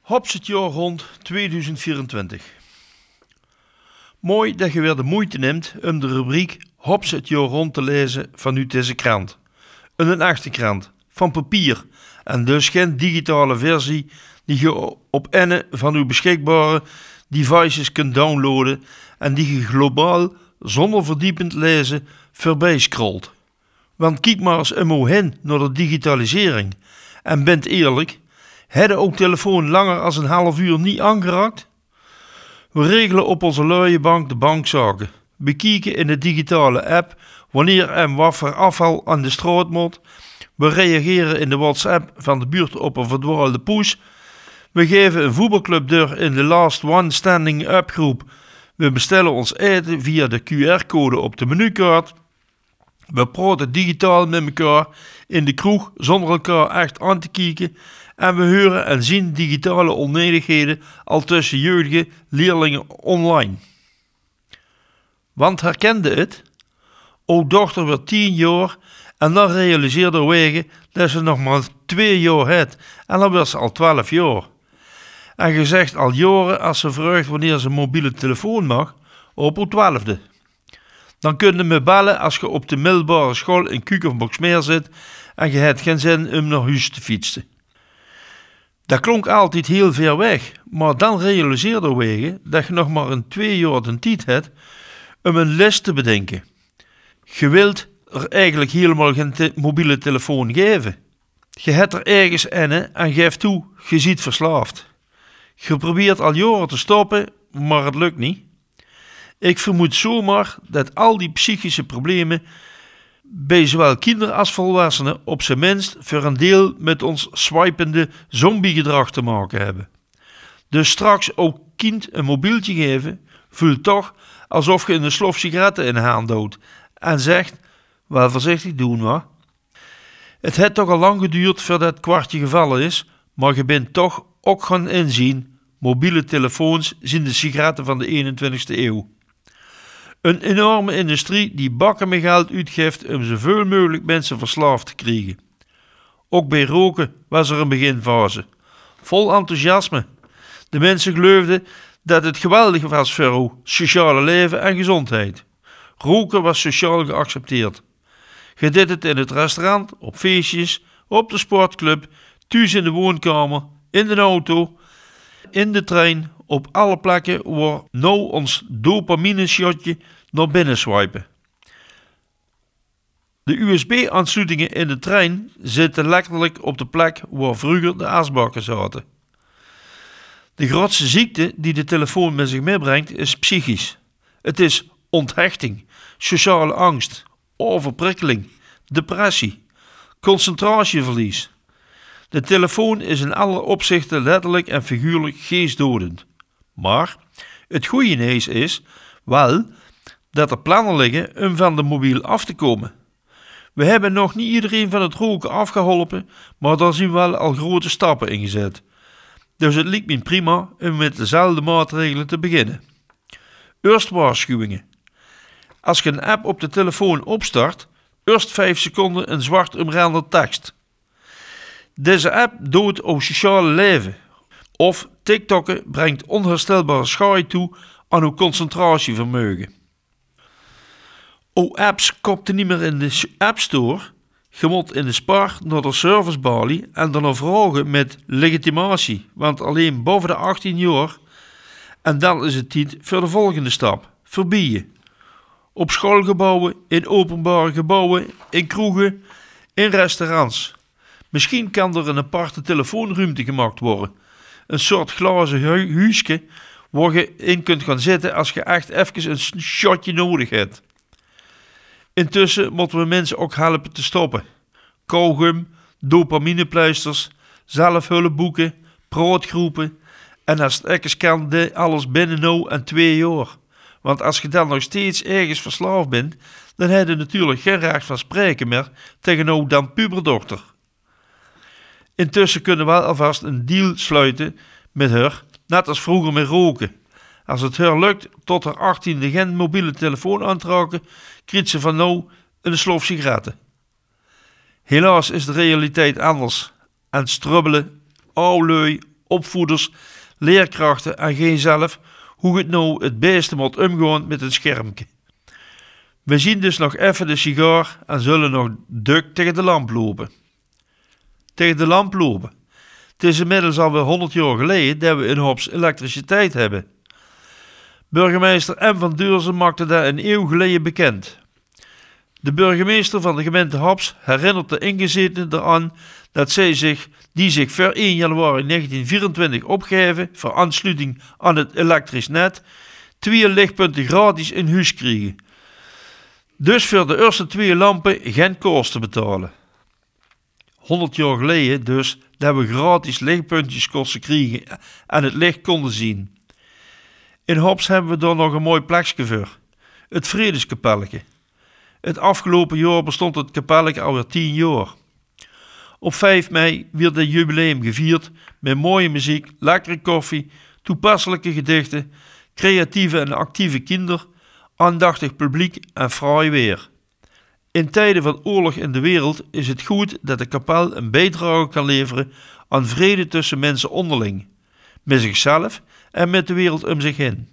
Hops het jaar rond 2024. Mooi dat je weer de moeite neemt om de rubriek Hops het jaar rond te lezen vanuit deze krant. Een achterkrant, van papier en dus geen digitale versie die je op ene van uw beschikbare devices kunt downloaden en die je globaal zonder verdiepend lezen voorbij scrolt. Want kijk maar eens heen naar de digitalisering en bent eerlijk, hebben ook telefoon langer als een half uur niet aangeraakt? We regelen op onze luie bank de bankzaken, bekijken in de digitale app wanneer en wat voor afval aan de straat moet. We reageren in de WhatsApp van de buurt op een verdwaalde poes. We geven een voetbalclub door in de Last One Standing Up groep. We bestellen ons eten via de QR-code op de menukaart. We praten digitaal met elkaar in de kroeg zonder elkaar echt aan te kijken. En we horen en zien digitale onenigheden al tussen jeugdige leerlingen online. Want herkende het? O dochter werd 10 jaar en dan realiseerde Wegen dat ze nog maar 2 jaar had en dan werd ze al 12 jaar. En gezegd al jaren als ze vraagt wanneer ze een mobiele telefoon mag, op haar 12e. Dan kun je me bellen als je op de middelbare school in Kuik of Boxmeer zit en je hebt geen zin om naar huis te fietsen. Dat klonk altijd heel ver weg, maar dan realiseerde Wegen dat je nog maar een 2 jaar de tijd hebt om een les te bedenken. Je wilt er eigenlijk helemaal geen mobiele telefoon geven. Je hebt er ergens in en geeft toe, je ziet verslaafd. Je probeert al jaren te stoppen, maar het lukt niet. Ik vermoed zomaar dat al die psychische problemen bij zowel kinderen als volwassenen op zijn minst voor een deel met ons swipende zombiegedrag te maken hebben. Dus straks ook kind een mobieltje geven, voelt toch alsof je een slof sigaretten in de haan doet en zegt, wel voorzichtig doen maar. Het heeft toch al lang geduurd voordat het kwartje gevallen is, maar je bent toch ook gaan inzien, mobiele telefoons zijn de sigaretten van de 21ste eeuw. Een enorme industrie die bakken met geld uitgeeft om zoveel mogelijk mensen verslaafd te krijgen. Ook bij roken was er een beginfase. Vol enthousiasme. De mensen geloofden dat het geweldig was voor uw sociale leven en gezondheid. Roken was sociaal geaccepteerd. Je deed het in het restaurant, op feestjes, op de sportclub, thuis in de woonkamer, in de auto, in de trein, op alle plekken waar nou ons dopamine-shotje naar binnen swipen. De USB-aansluitingen in de trein zitten letterlijk op de plek waar vroeger de asbakken zaten. De grootste ziekte die de telefoon met zich meebrengt is psychisch. Het is onthechting, sociale angst, overprikkeling, depressie, concentratieverlies. De telefoon is in alle opzichten letterlijk en figuurlijk geestdodend. Maar het goede nieuws is wel dat er plannen liggen om van de mobiel af te komen. We hebben nog niet iedereen van het roken afgeholpen, maar daar zijn wel al grote stappen in gezet. Dus het lijkt me prima om met dezelfde maatregelen te beginnen. Eerst waarschuwingen. Als je een app op de telefoon opstart, eerst 5 seconden een zwart omrande tekst. Deze app doodt ons sociale leven. Of TikTokken brengt onherstelbare schade toe aan uw concentratievermogen. Apps kopten niet meer in de App Store. Je moet in de spar naar de servicebalie en dan nog vragen met legitimatie, want alleen boven de 18 jaar. En dan is het tijd voor de volgende stap: verbieden. Op schoolgebouwen, in openbare gebouwen, in kroegen, in restaurants. Misschien kan er een aparte telefoonruimte gemaakt worden. Een soort glazen huisje waar je in kunt gaan zitten als je echt even een shotje nodig hebt. Intussen moeten we mensen ook helpen te stoppen. Kauwgum, dopaminepleisters, zelfhulpboeken, praatgroepen en als het even kan alles binnen nou en 2 jaar. Want als je dan nog steeds ergens verslaafd bent, dan heb je natuurlijk geen recht van spreken meer tegen nou dan puberdochter. Intussen kunnen we wel alvast een deal sluiten met haar, net als vroeger met roken. Als het haar lukt tot haar 18e geen mobiele telefoon aan te raken, krijgt ze van nou een slof sigaretten. Helaas is de realiteit anders en strubbelen, oului, opvoeders, leerkrachten en gij zelf hoe het nou het beste moet omgaan met het schermpje. We zien dus nog even de sigaar en zullen nog duk tegen de lamp lopen. Tegen de lamp lopen. Het is inmiddels alweer 100 jaar geleden dat we in Hops elektriciteit hebben. Burgemeester M. van Deurzen maakte dat een eeuw geleden bekend. De burgemeester van de gemeente Hops herinnert de ingezetenen eraan dat die zich voor 1 januari 1924 opgeven voor aansluiting aan het elektrisch net 2 lichtpunten gratis in huis kregen. Dus voor de eerste 2 lampen geen kosten betalen. 100 jaar geleden dus dat we gratis lichtpuntjes kosten kregen en het licht konden zien. In Hops hebben we daar nog een mooi plekje voor. Het Vredeskapelletje. Het afgelopen jaar bestond het kapelletje alweer 10 jaar. Op 5 mei werd het jubileum gevierd met mooie muziek, lekkere koffie, toepasselijke gedichten, creatieve en actieve kinderen, aandachtig publiek en fraai weer. In tijden van oorlog in de wereld is het goed dat de kapel een bijdrage kan leveren aan vrede tussen mensen onderling, met zichzelf en met de wereld om zich heen.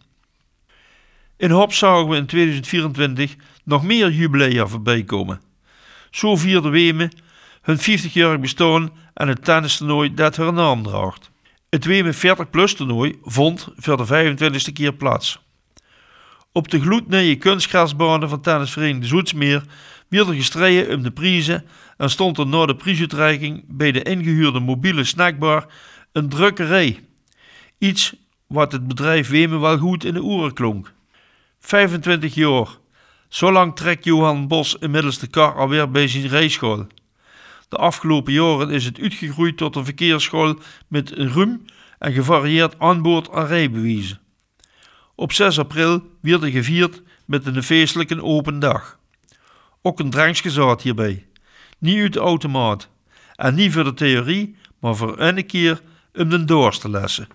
In Hops zagen we in 2024 nog meer jubilea voorbij komen. Zo vierde Wemen hun 50-jarig bestaan en het tennistoernooi dat haar naam draagt. Het Wemen 40+ toernooi vond voor de 25e keer plaats. Op de gloednieuwe kunstgrasbanen van tennisvereniging de Zoetsmeer werd er gestreden om de prijzen en stond er na de prijsuitreiking bij de ingehuurde mobiele snackbar een drukkerij. Iets wat het bedrijf Wemen wel goed in de oren klonk. 25 jaar. Zo lang trekt Johan Bos inmiddels de kar alweer bij zijn rijschool. De afgelopen jaren is het uitgegroeid tot een verkeersschool met een ruim en gevarieerd aanbod aan rijbewijzen. Op 6 april werd er gevierd met een feestelijke open dag. Ook een drankje zat hierbij. Niet uit de automaat. En niet voor de theorie, maar voor een keer om de doors te lessen.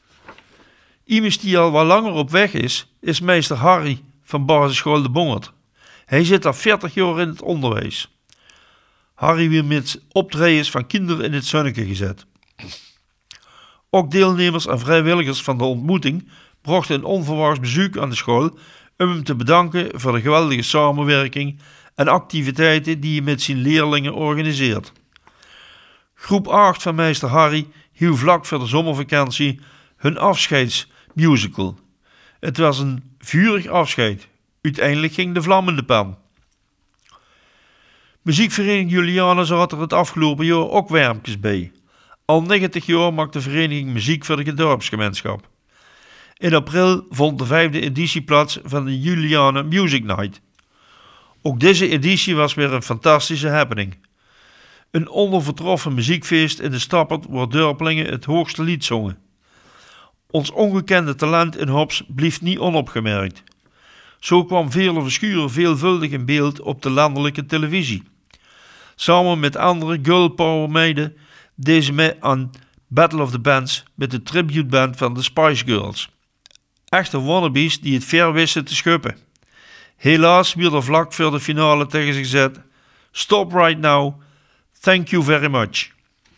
Iemand die al wat langer op weg is meester Harry van basisschool De Bongert. Hij zit al 40 jaar in het onderwijs. Harry werd met optredens van kinderen in het zonnetje gezet. Ook deelnemers en vrijwilligers van de ontmoeting brachten een onverwachts bezoek aan de school om hem te bedanken voor de geweldige samenwerking en activiteiten die hij met zijn leerlingen organiseert. Groep 8 van meester Harry hield vlak voor de zomervakantie hun afscheidsmusical. Het was een vurig afscheid. Uiteindelijk ging de vlam in de pan. Muziekvereniging Juliana zat er het afgelopen jaar ook warmpjes bij. Al 90 jaar maakt de vereniging muziek voor de dorpsgemeenschap. In april vond de 5e editie plaats van de Juliana Music Night. Ook deze editie was weer een fantastische happening. Een onovertroffen muziekfeest in de Stappert waar dorpelingen het hoogste lied zongen. Ons ongekende talent in Hops blieft niet onopgemerkt. Zo kwam Veerle Verschuren veelvuldig in beeld op de landelijke televisie. Samen met andere girl power meiden deed ze mee aan Battle of the Bands met de tributeband van de Spice Girls. Echte wannabes die het ver wisten te schuppen. Helaas werd er vlak voor de finale tegen zich gezet: "Stop right now, thank you very much."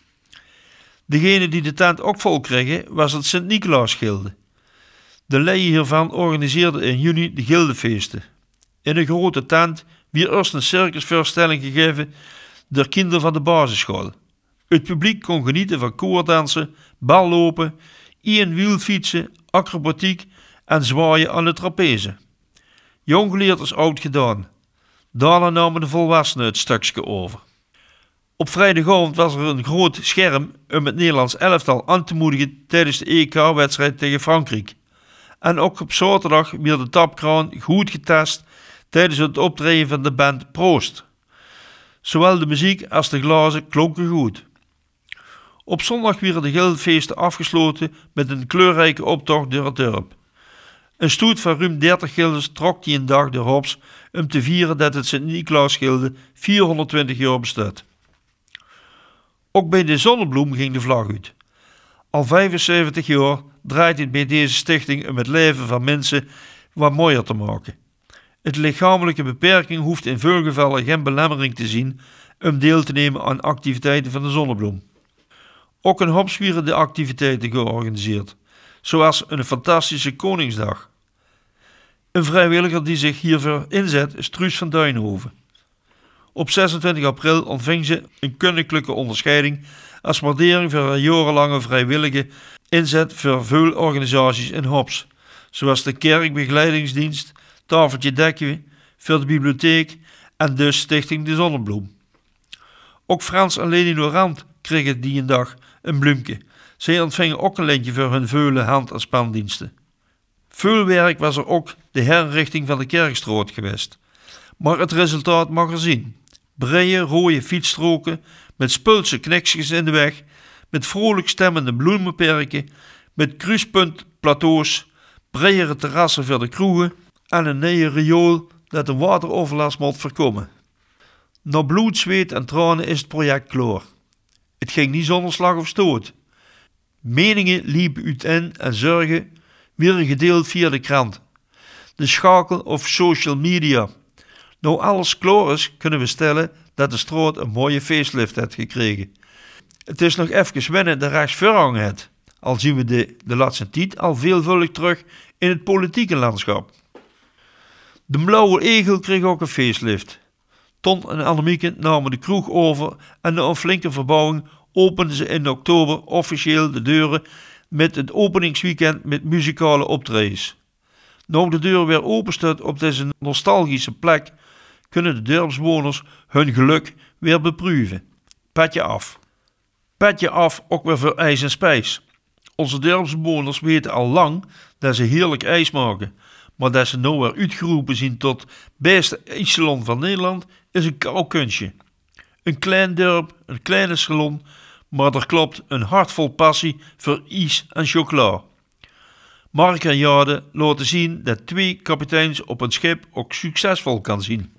Degene die de tent ook vol kregen was het Sint-Nicolaasgilde. De leden hiervan organiseerden in juni de gildefeesten. In een grote tent werd eerst een circusvoorstelling gegeven door kinderen van de basisschool. Het publiek kon genieten van koordansen, ballopen, wielfietsen, acrobatiek en zwaaien aan de trapeze. Jong geleerd is oud gedaan. Daarna namen de volwassenen het stukje over. Op vrijdagavond was er een groot scherm om het Nederlands elftal aan te moedigen tijdens de EK-wedstrijd tegen Frankrijk. En ook op zaterdag werd de tapkraan goed getest tijdens het optreden van de band Proost. Zowel de muziek als de glazen klonken goed. Op zondag werden de gildfeesten afgesloten met een kleurrijke optocht door het dorp. Een stoet van ruim 30 gildes trok die een dag door Hops om te vieren dat het Sint-Nicolaasgilde 420 jaar bestaat. Ook bij de Zonnebloem ging de vlag uit. Al 75 jaar draait het bij deze stichting om het leven van mensen wat mooier te maken. Het lichamelijke beperking hoeft in veel gevallen geen belemmering te zien om deel te nemen aan activiteiten van de Zonnebloem. Ook in Hops werden de activiteiten georganiseerd, zoals een fantastische Koningsdag. Een vrijwilliger die zich hiervoor inzet is Truus van Duinhoven. Op 26 april ontving ze een koninklijke onderscheiding als waardering voor haar jarenlange vrijwillige inzet voor veel organisaties in Hops, zoals de kerkbegeleidingsdienst, Tafeltje Dekken, voor de bibliotheek en de Stichting De Zonnebloem. Ook Frans en Leni Laurent kregen die een dag een bloemke. Zij ontvingen ook een lintje voor hun vele hand- en spandiensten. Veel werk was er ook de herinrichting van de Kerkstraat geweest. Maar het resultaat mag er zien. Brede rode fietsstroken, met spulse kniksjes in de weg, met vrolijk stemmende bloemenperken, met kruispuntplateaus, bredere terrassen voor de kroegen en een nieuwe riool dat een wateroverlast moet voorkomen. Na bloed, zweet en tranen is het project klaar. Het ging niet zonder slag of stoot. Meningen liepen uiteen en zorgen werden gedeeld via de krant, de schakel of social media. Nou alles klaar is, kunnen we stellen dat de straat een mooie facelift heeft gekregen. Het is nog even wennen de rechtsvoorrang het, al zien we de laatste tijd al veelvuldig terug in het politieke landschap. De Blauwe Egel kreeg ook een facelift. Ton en Annemieke namen de kroeg over en na een flinke verbouwing openden ze in oktober officieel de deuren met het openingsweekend met muzikale optredens. Nu de deur weer open staat op deze nostalgische plek, kunnen de dorpsbewoners hun geluk weer beproeven. Petje af. Petje af ook weer voor ijs en spijs. Onze dorpsbewoners weten al lang dat ze heerlijk ijs maken, maar dat ze nou weer uitgeroepen zien tot beste ijssalon van Nederland is een kou kunstje. Een klein dorp, een kleine salon, maar er klopt een hart vol passie voor ijs en chocola. Mark en Jade laten zien dat 2 kapiteins op een schip ook succesvol kan zien.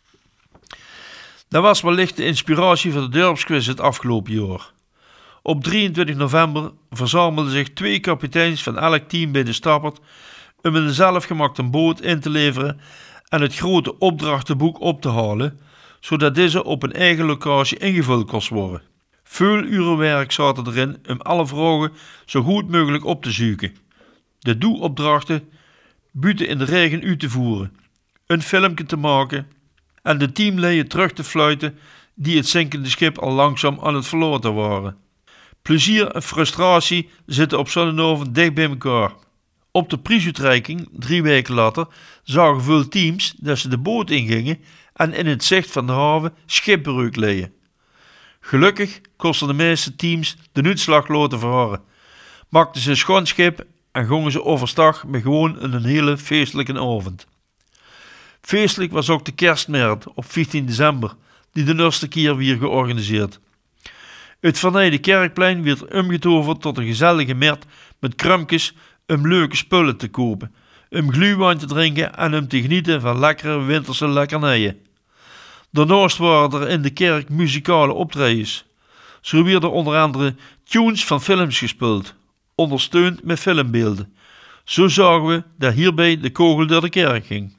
Dat was wellicht de inspiratie voor de dorpsquiz het afgelopen jaar. Op 23 november verzamelden zich 2 kapiteins van elk team bij de Stappert om een zelfgemaakte boot in te leveren en het grote opdrachtenboek op te halen, zodat deze op een eigen locatie ingevuld kon worden. Veel uren werk zaten erin om alle vragen zo goed mogelijk op te zoeken. De doelopdrachten buiten in de regen uit te voeren, een filmpje te maken en de teamleden terug te fluiten die het zinkende schip al langzaam aan het verlaten waren. Plezier en frustratie zitten op zo'n avond dicht bij elkaar. Op de prijsuitreiking 3 weken later zagen veel teams dat ze de boot ingingen en in het zicht van de haven schipbreuk leden. Gelukkig kosten de meeste teams de uitslag laten verharren, maakten ze schoon schip en gingen ze overstag met gewoon een hele feestelijke avond. Feestelijk was ook de kerstmarkt op 15 december, die de eerste keer weer georganiseerd. Het vernijde kerkplein werd omgetoverd tot een gezellige markt met krumpjes om leuke spullen te kopen, om glühwein te drinken en om te genieten van lekkere winterse lekkernijen. Daarnaast waren er in de kerk muzikale optredens. Zo werden onder andere tunes van films gespeeld, ondersteund met filmbeelden. Zo zagen we dat hierbij de kogel door de kerk ging.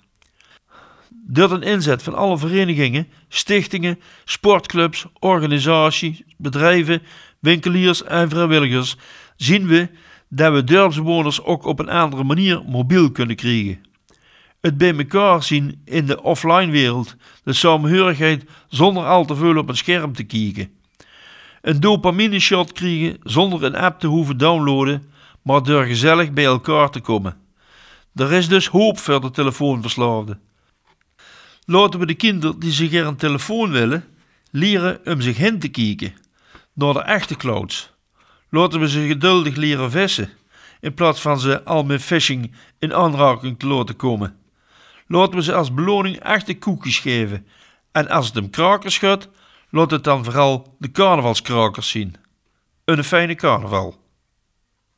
Door een inzet van alle verenigingen, stichtingen, sportclubs, organisaties, bedrijven, winkeliers en vrijwilligers zien we dat we dorpsbewoners ook op een andere manier mobiel kunnen krijgen. Het bij elkaar zien in de offline wereld, de samenhorigheid zonder al te veel op een scherm te kijken. Een dopamine shot krijgen zonder een app te hoeven downloaden, maar door gezellig bij elkaar te komen. Er is dus hoop voor de telefoonverslaafden. Laten we de kinderen die zich er een telefoon willen, leren om zich heen te kijken, naar de echte clouds. Laten we ze geduldig leren vissen, in plaats van ze al met phishing in aanraking te laten komen. Laten we ze als beloning echte koekjes geven, en als het om krakers gaat, laat het dan vooral de carnavalskrakers zien. Een fijne carnaval.